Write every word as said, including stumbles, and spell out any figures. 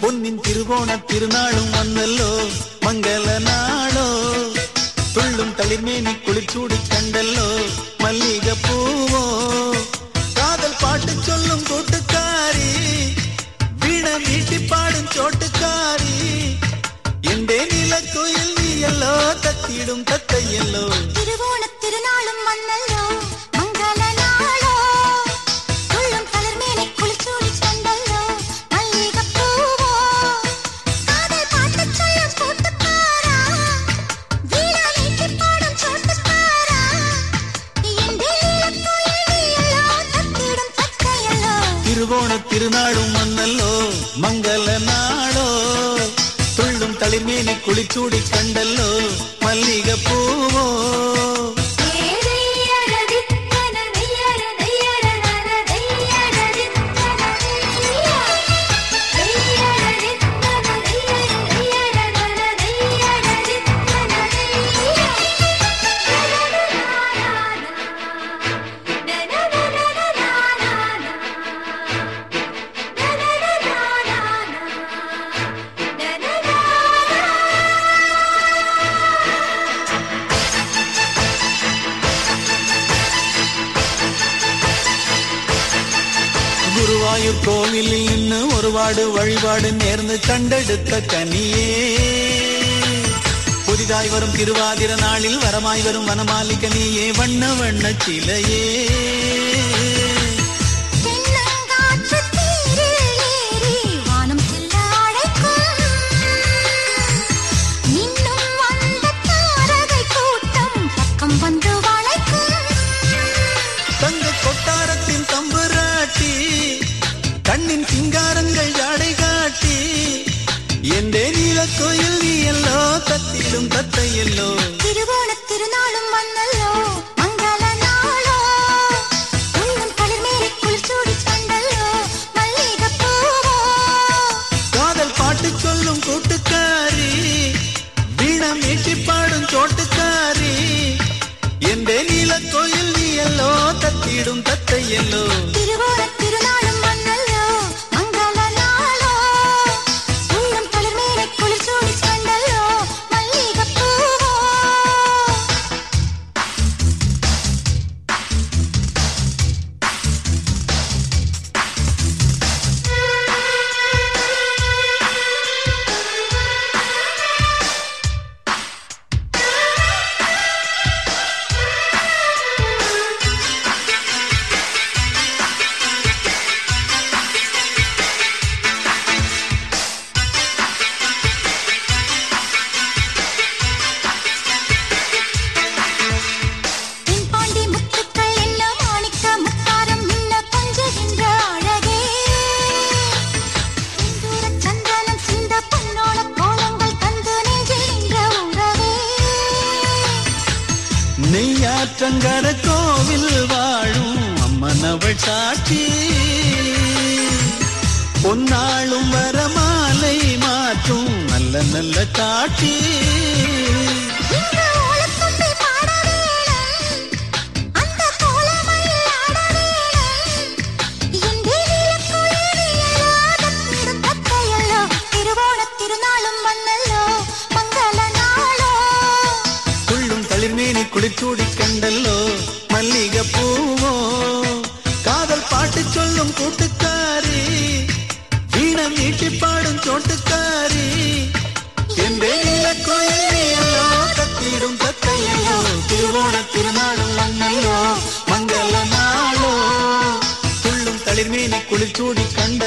பொன்னின் திருவோண திருநாளும் வந்தல்லோ மங்கள நாளோ துள்ளும் தளிர்மேனி குளிச்சூடி கண்டல்லோ மல்லிகை பூவோ காதல் பாட்டு சொல்லும் கூட்டுக்காரி வீணை மீட்டி பாடும் சோட்டுக்காரி எண்டே நிலக்கோயில் நீ எல்லோ தத்திடும் தத்தை எல்லோ திருவோண திருநாளும் வந்தல்லோ மங்கள நாளோ துள்ளும் தளிர்மேனி குளிச்சூடி கண்டல்லோ மல்லிகை பூவோ காதல் பாட்டு சொல்லும் கூட்டுக்காரா வீணை மீட்டி பாடும் சோட்டுக்காரா எண்டே நிலக்கோயில் நீ எல்லோ தத்திடும் தத்தை எல்லோ திருவோண திருநாளும் வந்தல்லோ மங்கள நாளோ துள்ளும் தளிர்மேனி குளிச்சூடி கண்டல்லோ மல்லிகை பூவோ குருவாயூர் கோவிலில் நின்று ஒருவாடு வழிபாடு நேர்ந்து கண்டெடுத்த கனியே புதிதாய் வரும் திருவாதிர நாளில் வரமாய் வரும் வனமாலிக நீயே வண்ண வண்ண சிலையே தங்க கொட்டாரத்தின் தம்புராட்டி கண்ணின் சிங்காரங்கள் ஜாடை காட்டி எந்தே நீலக்கோயில் நீ எல்லோ தத்திடும் தத்தை எல்லோ திருவோண திருநாளும் வந்தல்லோ மங்கள நாளோ துள்ளும் தளிர்மேனி குளிச்சூடி கண்டல்லோ மல்லிகை பூவோ காதல் பாட்டு சொல்லும் கூட்டுக்காரி வீணை மீட்டி பாடும் சோட்டுக்காரி எந்தே நீலக்கோயில் நீ எல்லோ தத்திடும் தத்தை எல்லோ திருவோண திருநாளும் வந்தல்லோ மங்கள நாளோ துள்ளும் தளிர்மேனி குளிச்சூடி கண்டல்லோ மல்லிகை பூவோ நெய்யாற்றங்கர கோவில் வாழும் அம்மனவள் சாட்சி பொன்னாளும் வரமாலை மாற்றும் நல்ல நல்ல காட்சி குளிச்சூடி கண்டல்லோ மல்லிகை பூவோ காதல் பாட்டு சொல்லும் கூட்டுக்காரி வீணை மீட்டி பாடும் சோட்டுக்காரி எந்தே நீலக்கோயில் நீ எல்லோ தத்திடும் தத்தை எல்லோ திருவோண திருநாளும் வந்தல்லோ மங்கள நாளோ துள்ளும் தளிர்மேனி குளிச்சூடி கண்ட